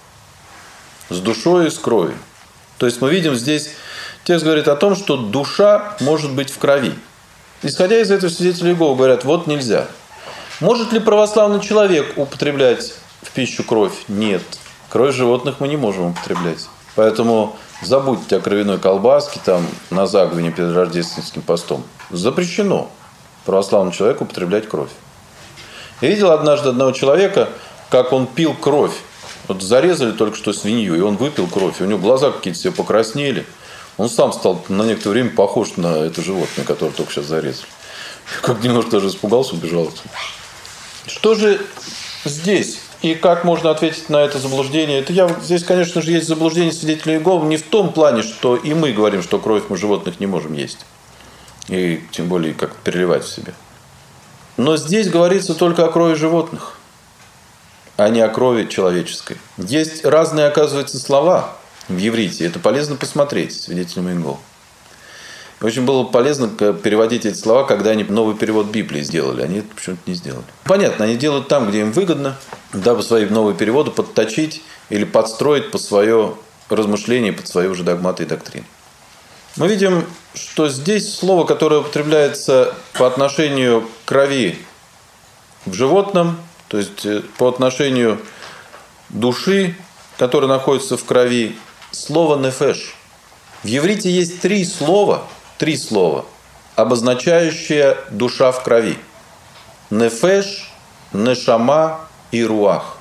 С душой и с кровью. То есть мы видим здесь, текст говорит о том, что душа может быть в крови. Исходя из этого, свидетели Иеговы говорят: вот нельзя. Может ли православный человек употреблять в пищу кровь? Нет. Кровь животных мы не можем употреблять. Поэтому забудьте о кровяной колбаске там, на заговине перед рождественским постом. Запрещено православному человеку употреблять кровь. Я видел однажды одного человека, как он пил кровь. Вот зарезали только что свинью, и он выпил кровь. У него глаза какие-то все покраснели. Он сам стал на некоторое время похож на это животное, которое только сейчас зарезали. Как немножко даже испугался, убежал. Что же здесь? И как можно ответить на это заблуждение? Это я, здесь, конечно же, есть заблуждение свидетелей Иеговы не в том плане, что и мы говорим, что кровь мы животных не можем есть. И тем более как переливать в себе. Но здесь говорится только о крови животных, а не о крови человеческой. Есть разные, оказывается, слова в иврите. Это полезно посмотреть свидетелям Иеговы. Очень было полезно переводить эти слова, когда они новый перевод Библии сделали. Они это почему-то не сделали. Понятно, они делают там, где им выгодно, дабы свои новые переводы подточить или подстроить под свое размышление, под свои уже догматы и доктрины. Мы видим, что здесь слово, которое употребляется по отношению к крови в животном, то есть по отношению души, которая находится в крови, слово «нефеш». В иврите есть три слова, три слова, обозначающие душа в крови. Нефеш, нешама и руах.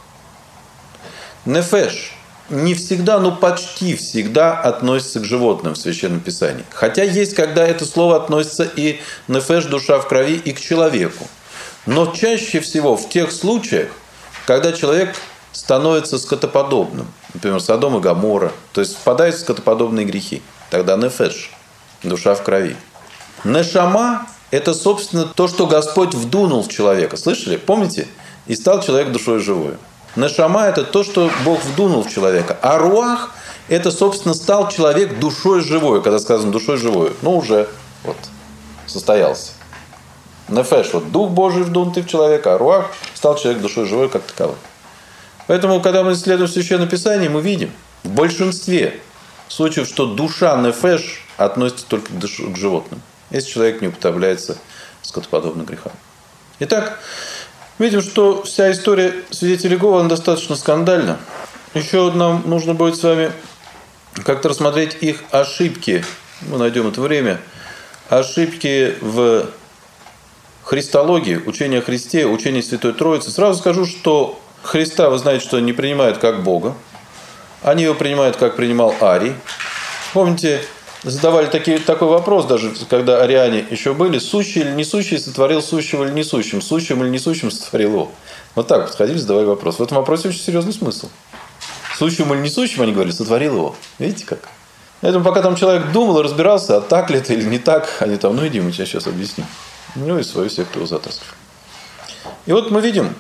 Нефеш не всегда, но почти всегда относится к животным в Священном Писании. Хотя есть, когда это слово относится и нефеш, душа в крови, и к человеку. Но чаще всего в тех случаях, когда человек становится скотоподобным, например, Содом и Гоморра, то есть впадает в скотоподобные грехи, тогда нефеш, душа в крови. Нешама – это, собственно, то, что Господь вдунул в человека. Слышали? Помните? И стал человек душой живой. Нешама – это то, что Бог вдунул в человека. А руах – это, собственно, стал человек душой живой. Когда сказано душой живой, ну, уже вот состоялся. Нефеш – вот дух Божий вдунутый в человека, а руах – стал человек душой живой как таковой. Поэтому, когда мы исследуем Священное Писание, мы видим в большинстве случаев, что душа нефеш относится только к, душу, к животным, если человек не употребляется скотоподобным грехам. Итак, видим, что вся история свидетелей Иеговы, она достаточно скандальна. Еще нам нужно будет с вами как-то рассмотреть их ошибки. Мы найдем это время. Ошибки в христологии, учении о Христе, учении Святой Троицы. Сразу скажу, что Христа, вы знаете, что не принимают как Бога. Они его принимают, как принимал Арий. Помните, задавали такие, такой вопрос, даже когда ариане еще были. Сущий или несущий сотворил сущего или несущим? Сущим или несущим сотворил его? Вот так подходили, задавали вопрос. В этом вопросе очень серьезный смысл. Сущим или несущим, они говорили, сотворил его. Видите как? Поэтому пока там человек думал и разбирался, а так ли это или не так, они там, ну иди, мы тебе сейчас объясним. Ну и свою секту его затаскивали. И вот мы видим,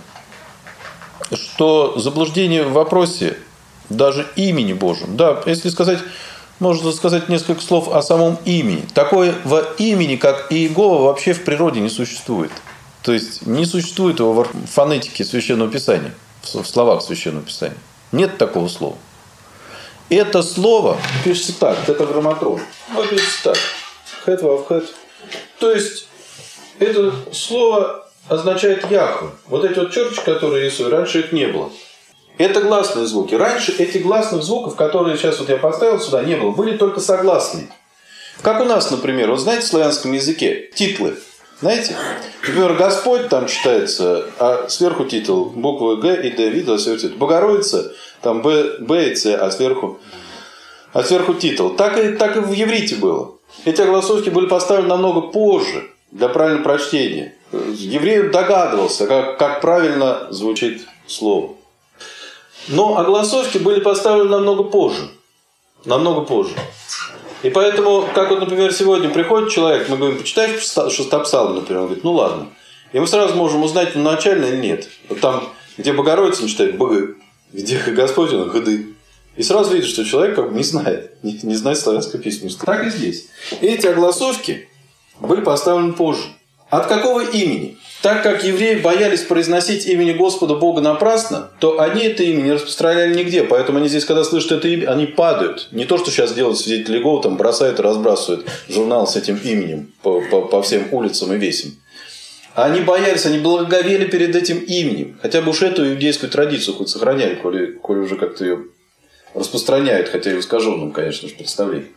что заблуждение в вопросе даже имени Божьем. Да, если сказать, можно сказать несколько слов о самом имени. Такое в имени, как Иегова, вообще в природе не существует. То есть не существует его в фонетике Священного Писания, в словах Священного Писания. Нет такого слова. Это слово пишется так, тетаграмматрон. Вот пишется так. Хет вав хет. То есть это слово означает Яхве. Вот эти вот черточки, которые рисую, раньше их не было. Это гласные звуки. Раньше этих гласных звуков, которые сейчас вот я поставил сюда, не было. Были только согласные. Как у нас, например, вот знаете в славянском языке титлы? Знаете? Например, Господь там читается, а сверху титул буквы Г и Д, видно, сверху титул. Богородица, там Б, Б и С, а сверху, а сверху титул. Так и, так и в иврите было. Эти огласовки были поставлены намного позже для правильного прочтения. Еврей догадывался, как, как правильно звучит слово. Но огласовки были поставлены намного позже. Намного позже. И поэтому, как вот, например, сегодня приходит человек, мы говорим, почитай шестопсалм, например, он говорит, ну ладно. И мы сразу можем узнать, начально или нет. Вот там, где Богородица, он читает Б, где Господь, он Гды. И сразу видишь, что человек как бы не знает, не, не знает славянское письменство. Так и здесь. И эти огласовки были поставлены позже. От какого имени? Так как евреи боялись произносить имени Господа Бога напрасно, то они это имя не распространяли нигде. Поэтому они здесь, когда слышат это имя, они падают. Не то, что сейчас делают свидетели Иеговы, там бросают и разбрасывают журнал с этим именем по, по, по всем улицам и весям. Они боялись, они благоговели перед этим именем. Хотя бы уж эту иудейскую традицию хоть сохраняли, коли, коли уже как-то ее распространяют, хотя и в искаженном, конечно же, представлении.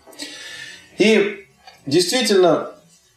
И действительно,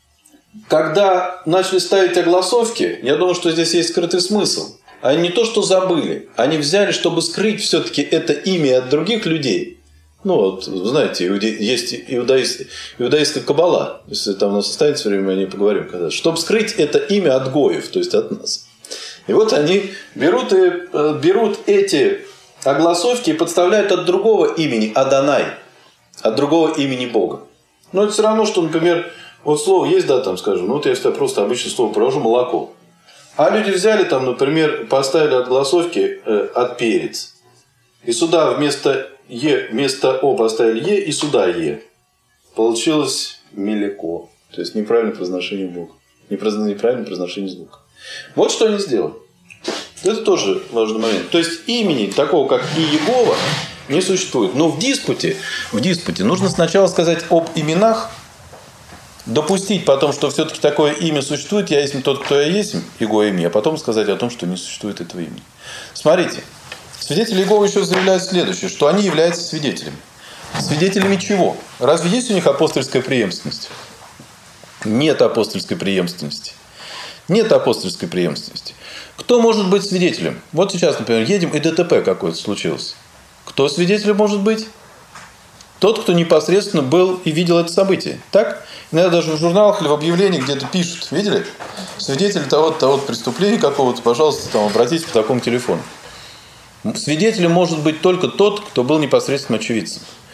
когда начали ставить огласовки, я думаю, что здесь есть скрытый смысл. Они не то, что забыли, они взяли, чтобы скрыть все-таки это имя от других людей. Ну, вот, знаете, есть иудаист, иудаистская каббала. Если там у нас останется время, мы о ней поговорим. Когда, чтобы скрыть это имя от гоев, то есть от нас. И вот они берут, и, берут эти огласовки и подставляют от другого имени Адонай, от другого имени Бога. Но это все равно, что, например, вот слово есть, да, там, скажем, ну вот я всегда просто обычное слово провожу, молоко. А люди взяли там, например, поставили огласовки э, от перец. И сюда вместо Е, вместо О поставили Е, и сюда Е. Получилось мелеко. То есть неправильное произношение букв. Неправильное произношение звука. Вот что они сделали. Это тоже важный момент. То есть имени такого, как Иегова, не существует. Но в диспуте, в диспуте нужно сначала сказать об именах, допустить потом, что все-таки такое имя существует, я есть тот, кто я есть, Иего имя, а потом сказать о том, что не существует этого имени. Смотрите, свидетели Иеговы еще заявляют следующее, что они являются свидетелями. Свидетелями чего? Разве есть у них апостольская преемственность? Нет апостольской преемственности. Нет апостольской преемственности. Кто может быть свидетелем? Вот сейчас, например, едем, и ДТП какое-то случилось. Кто свидетелем может быть? Тот, кто непосредственно был и видел это событие. Так? Иногда даже в журналах или в объявлениях где-то пишут. Видели? Свидетель того-то, того-то преступления какого-то, пожалуйста, там, обратитесь по такому телефону. Свидетелем может быть только тот, кто был непосредственно очевидцем.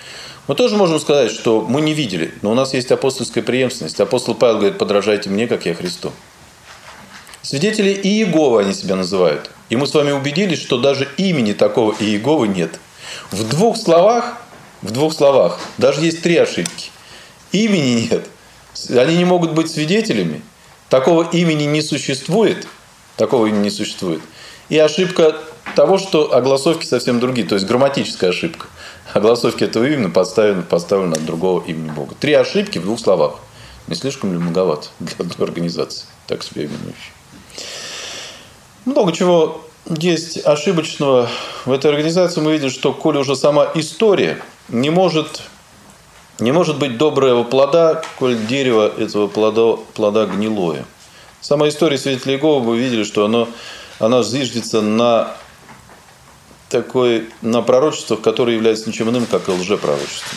Мы тоже можем сказать, что мы не видели, но у нас есть апостольская преемственность. Апостол Павел говорит: подражайте мне, как я Христу. Свидетели Иеговы они себя называют. И мы с вами убедились, что даже имени такого Иеговы нет. В двух словах, в двух словах, даже есть три ошибки. Имени нет. Они не могут быть свидетелями. Такого имени не существует. Такого имени не существует. И ошибка того, что огласовки совсем другие. То есть грамматическая ошибка. Огласовки этого имени поставлены, поставлены от другого имени Бога. Три ошибки в двух словах. Не слишком ли многовато для одной организации, так себя именующей? Много чего есть ошибочного в этой организации. Мы видим, что коли уже сама история не может, не может быть доброго плода, коль дерево этого плода, плода гнилое. Сама история свидетелей Иеговы, мы видели, что оно, она зиждется на, такой, на пророчествах, которые являются ничем иным, как и лжепророчеством.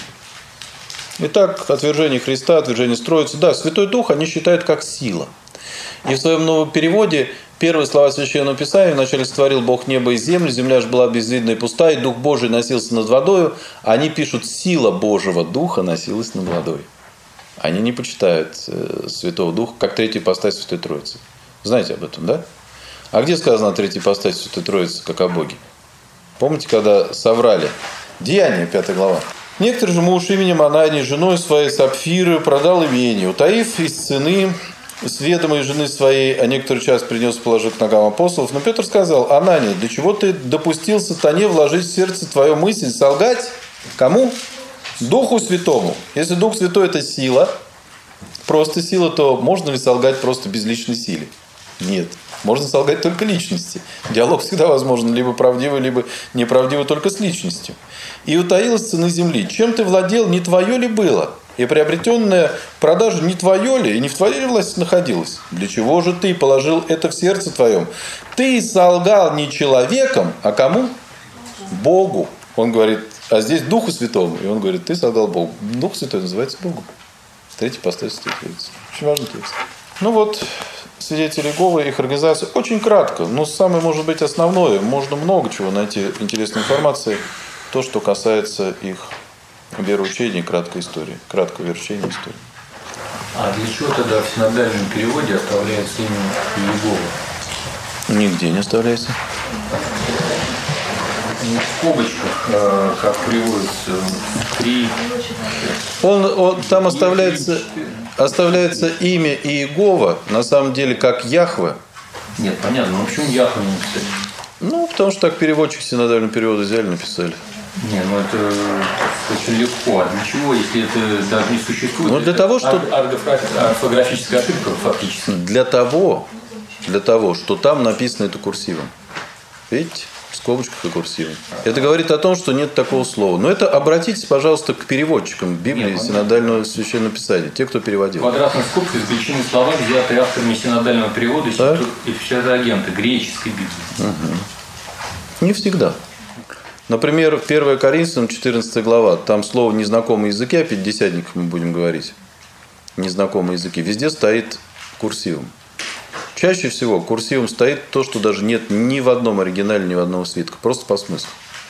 Итак, отвержение Христа, отвержение Троицы. Да, Святой Дух они считают как сила. И в своем новом переводе первые слова Священного Писания: «Вначале сотворил Бог небо и землю, земля же была безвидна и пуста, и Дух Божий носился над водою». Они пишут: «Сила Божьего Духа носилась над водой». Они не почитают Святого Духа как третью ипостась Святой Троицы. Знаете об этом, да? А где сказано о третьей ипостаси Святой Троицы, как о Боге? Помните, когда соврали? Деяния, пятая глава. «Некоторый же муж именем Анании, женой своей Сапфиры, продал имение, утаив из цены с ведомой жены своей, а некоторую часть принес, положив к ногам апостолов. Но Петр сказал: Анания, для чего ты допустил сатане вложить в сердце твою мысль, солгать? Кому? Духу Святому». Если Дух Святой – это сила, просто сила, то можно ли солгать просто безличной силе? Нет. Можно солгать только личности. Диалог всегда возможен либо правдивый, либо неправдивый только с личностью. «И утаил из цены земли. Чем ты владел, не твое ли было? И приобретенное в продажу не твое ли, и не в твоей ли власти находилось? Для чего же ты положил это в сердце твоем? Ты солгал не человеком, а кому? Богу». Он говорит, а здесь Духу Святому. И он говорит: ты солгал Богу. Дух Святой называется Богом. Третий ипостась Святой Троицы. Очень важный текст. Ну вот, свидетели Иеговы, их организация. Очень кратко, но самое, может быть, основное. Можно много чего найти интересной информации. То, что касается их вероучения и краткой истории. Краткого вероучения истории. А для чего тогда в синодальном переводе оставляется имя Иеговы? Нигде не оставляется. Не в скобочках, как приводится, три. Он, он, там оставляется, оставляется имя Иегова, на самом деле, как Яхве. Нет, понятно, но почему Яхве не написали? Ну, потому что так переводчик синодального перевода взяли, написали. Не, ну это очень легко. А для чего, если это даже не существует? Ну, для это того, что... орфографическая ошибка фактически. Для того, для того, что там написано это курсивом. Видите? В скобочках и курсивом. Это говорит о том, что нет такого слова. Но это обратитесь, пожалуйста, к переводчикам Библии и синодального священного писания. Те, кто переводил. Квадратная скобка извлечены слова, взятые авторами синодального перевода да? и псевдоагента греческой Библии. Угу. Не всегда. Например, первое Коринфянам, четырнадцатая глава. Там слово «незнакомые языки», о пятидесятниках мы будем говорить. Незнакомые языки. Везде стоит курсивом. Чаще всего курсивом стоит то, что даже нет ни в одном оригинале, ни в одном свитке. Просто по смыслу.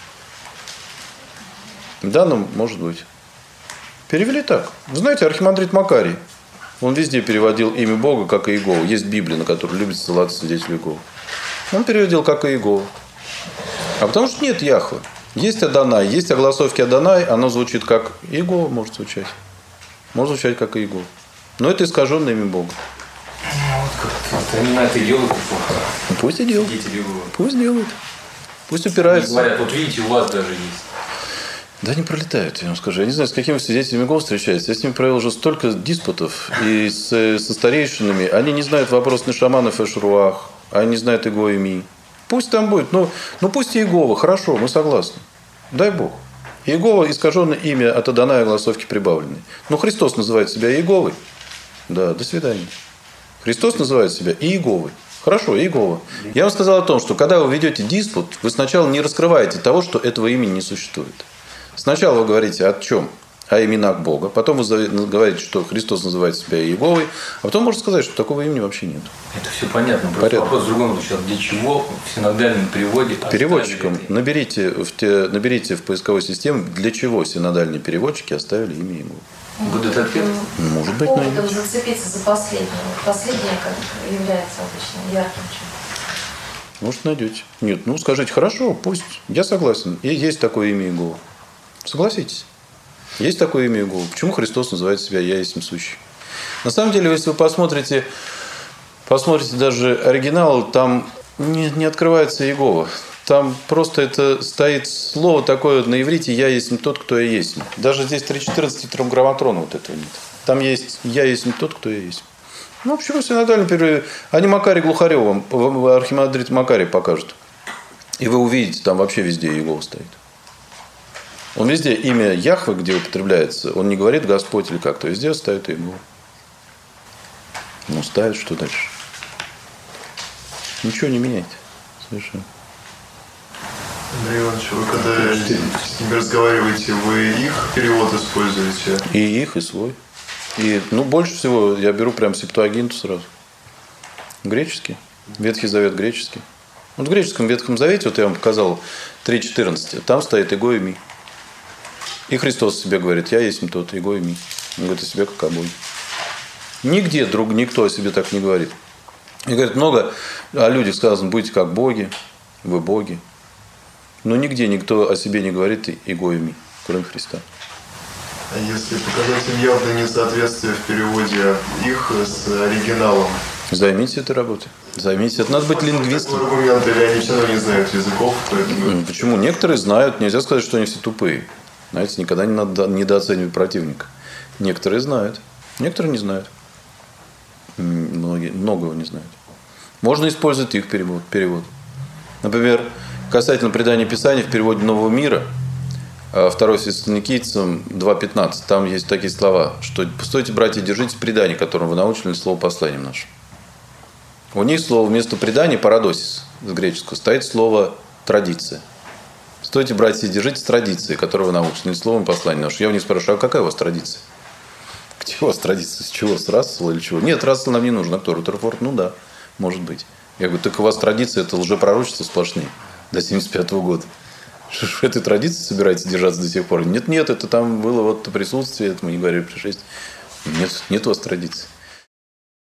Да, ну, может быть. Перевели так. Вы знаете, архимандрит Макарий, он везде переводил имя Бога, как и Иегова. Есть Библия, на которую любит ссылаться свидетель Иеговы. Он переводил, как и Иегова. А потому что нет Яхве. Есть Адонай, есть огласовки Адонай, оно звучит как Иегова, может звучать. Может звучать как Иегова. Но это искаженное имя Бога. Вот как-то они на это делают плохо. Ну, пусть и делают. Пусть делают. Пусть упираются. Они говорят, вот видите, у вас даже есть. Да не пролетают, я вам скажу. Я не знаю, с какими свидетелями Иеговы встречаются. Я с ними провел уже столько диспутов. И с, со старейшинами. Они не знают вопрос Нешаманов и Шруах. Они не знают Иго и Ми. Пусть там будет. Ну, ну пусть Иегова. Хорошо, мы согласны. Дай Бог. Иегова искаженное имя от Адоная огласовки прибавленной. Но Христос называет себя Иеговой. Да, до свидания. Христос называет себя Иеговой. Хорошо, Иегова. Я вам сказал о том, что когда вы ведете диспут, вы сначала не раскрываете того, что этого имени не существует. Сначала вы говорите о чем? о именах Бога. Потом вы говорите, что Христос называет себя Иеговой. А потом можно сказать, что такого имени вообще нет. Это все понятно. Просто вопрос в другом случае. Для чего в синодальном переводе... Переводчикам наберите в, те, наберите в поисковой системе, для чего синодальные переводчики оставили имя Иеговы. Будет ответ? Может быть, поводом найдете. Зацепиться за последнее. Последнее как является обычно ярким чем. Может, найдете. Нет, ну скажите, хорошо, пусть. Я согласен. И есть такое имя Иегова. Согласитесь. Есть такое имя Иегова. Почему Христос называет себя «Я есть сущий»? На самом деле, если вы посмотрите, посмотрите даже оригинал, там не, не открывается Иегова. Там просто это стоит слово такое на иврите «Я есть тот, кто я есть». Даже здесь три четырнадцать тетраграмматрона вот этого нет. Там есть «Я есть тот, кто я есть». Ну, почему синодально перевели? Они Макарий Глухарев вам, архимандрит Макарий покажут. И вы увидите, там вообще везде Иегова стоит. Он везде имя Яхве, где употребляется, он не говорит Господь или как-то, везде ставит Иегова. Ну, ставит, что дальше? Ничего не меняйте. Совершенно. Андрей Иванович, вы когда с ними разговариваете, вы их перевод используете? И их, и свой. И, ну, больше всего я беру прям Септуагинту сразу. Греческий. Ветхий Завет греческий. Вот в греческом Ветхом Завете, вот я вам показал три четырнадцать, там стоит «Эго и ми». И Христос себе говорит: «Я есть тот, Эго и ми». Он говорит о себе как о Боге. Нигде друг, никто о себе так не говорит. И говорит, много о людях сказано: будьте как боги, вы боги. Но нигде никто о себе не говорит «Эго и ми», кроме Христа. А если показать им явное несоответствие в переводе их с оригиналом? Займитесь этой работой. Займитесь. Это надо быть лингвистом. Такой аргумент, или они все равно не знают языков? Поэтому... Почему? Некоторые знают. Нельзя сказать, что они все тупые. Знаете, никогда не надо недооценивать противника. Некоторые знают. Некоторые не знают. Многие, многого не знают. Можно использовать их перевод. перевод. Например, касательно предания Писания в переводе Нового мира, второй Фессалоникийцам два пятнадцать, там есть такие слова, что «Постойте, братья, держите предание, которым вы научили слово посланием нашим». У них слово вместо предания «парадосис» с греческого стоит слово «традиция». «Стойте, братья, держите традиции, которые вы научили словом посланием нашим». Я у них спрашиваю: а какая у вас традиция? Где у вас традиция? С чего? С Рассела или чего? Нет, Рассел нам не нужен. А кто? Рутерфорд? Ну да, может быть. Я говорю: так у вас традиция — это лжепророчества сплошные до семьдесят пятого года. Что ж, этой традиции собираетесь держаться до сих пор? Нет, нет, это там было вот присутствие, это мы не говорили пришествие. Нет, нет у вас традиции.